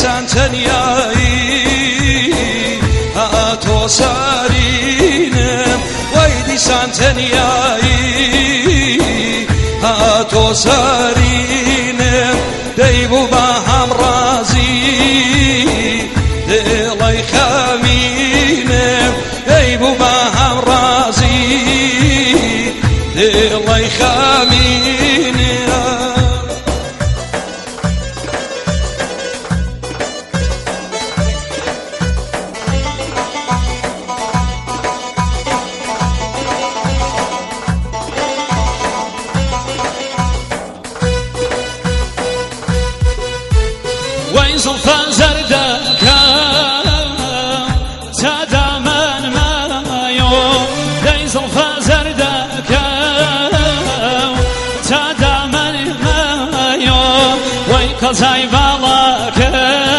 دیسان تەنیایی هاتۆ سارینم وای دیسان تەنیایی هاتۆ سارینم دەیبوو بە هەم ڕازی دڵی خەمینم دەیبوو بە هەم ڕازی دڵی خەمینم زلفا زردكا تادا من مايو داي زلفا زردكا تادا من مايو وي قزاي بالاكا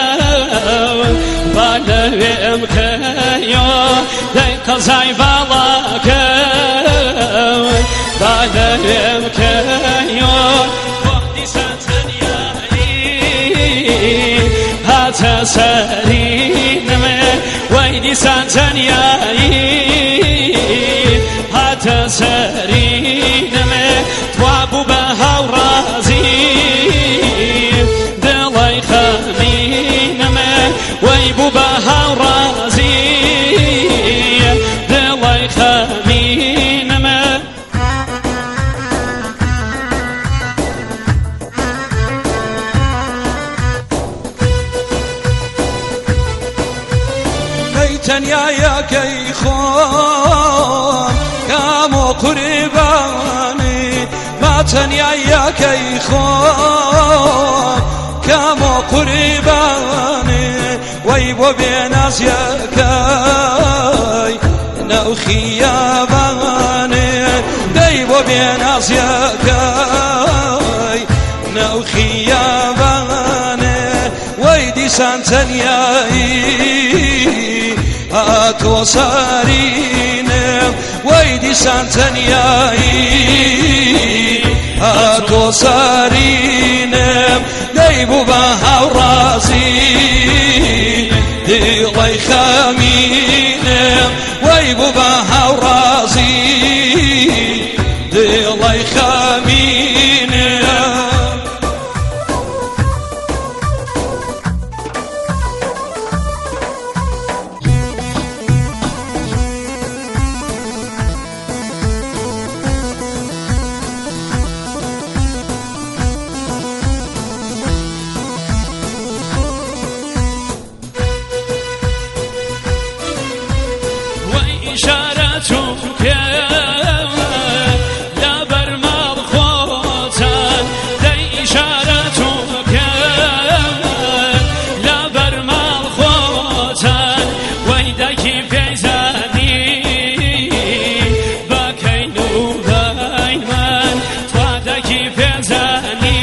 بالويم كيو داي قزاي بالاكا بالويم كيو هاتا سارينمي ويدي سانتانياي هاتا سارينمي توابو بها ورازي دلي خمينمي ويبو بها ورازي دلي خمينمي تەنیایەکەی خۆم کام و قوربانی ما تەنیایەکەی خۆم کام و قوربانی وەی بۆ بێنازیەکەی نەو خیابانی دەی بۆ بێنازیەکەی نەو خیابانی وەی دیسان تەنیایی هاتۆ سارینم وەی دیسان تەنیایی هاتۆ سارینم دەیبوو بە هاوڕازی دڵی خەمینم وەی بوو بە هاوڕازی دڵی خەمینم إشارتك لا برمال خوتان داي إشارتك لا برمال خوتان ويدك فيزاني بكينو بايمان توادك فيزاني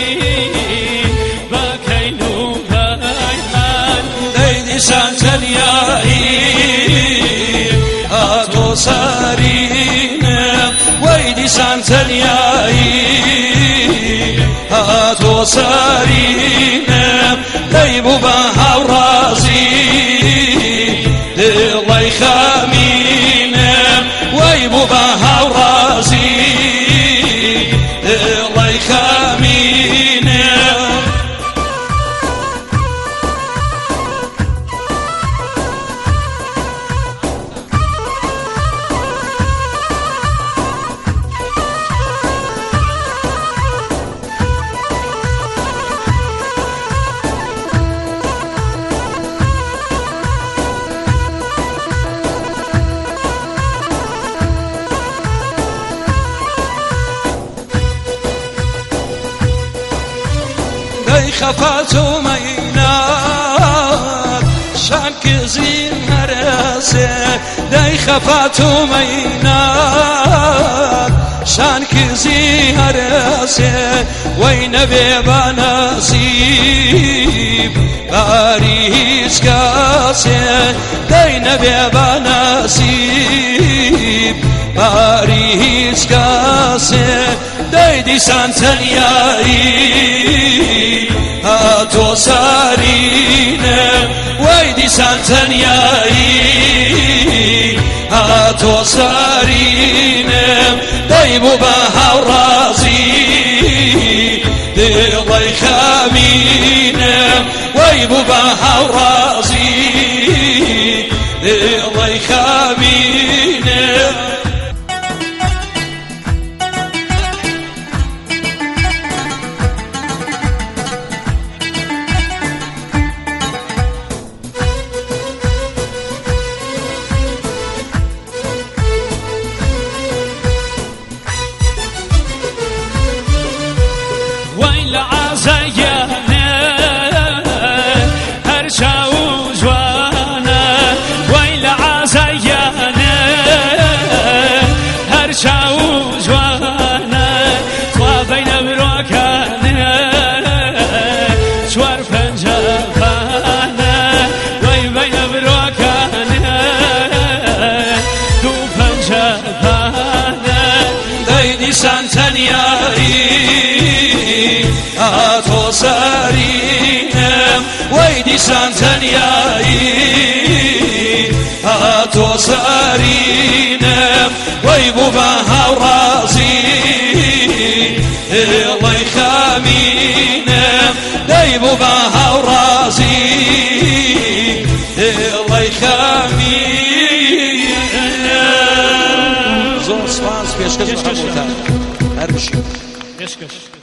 بكينو بايمان داي سانتنياي هاتۆ سارینم وەی دیسان تەنیایی هاتۆ سارینم دەیبوو بە هاوڕازی دڵی خەمینم وەی بوو بە هاوڕازی دڵی خەمینم خفات ومينات شانك زين هرسه داي خفات ومينات شانك زين هرسه وين بنصيب باريس كاسه داي نبي بنصيب باريس كاسه داي دي سانتنياي هاتۆ سارینم وای دیسان تەنیایی هاتۆ سارینم دەیبوو بە هاوڕازی دڵی خەمینم وای بوو بە هاوڕازی دڵی خەمینم دیسان تەنیایی هاتۆ سارینم وای دیسان تەنیایی هاتۆ سارینم وای بوو بە هاوڕازی دڵی خەمینم دەیبوو بە هاوڕازی دڵی خەمینم زۆر سپاس پێشکەش بە هەمووتان هەر بشین پێشکەش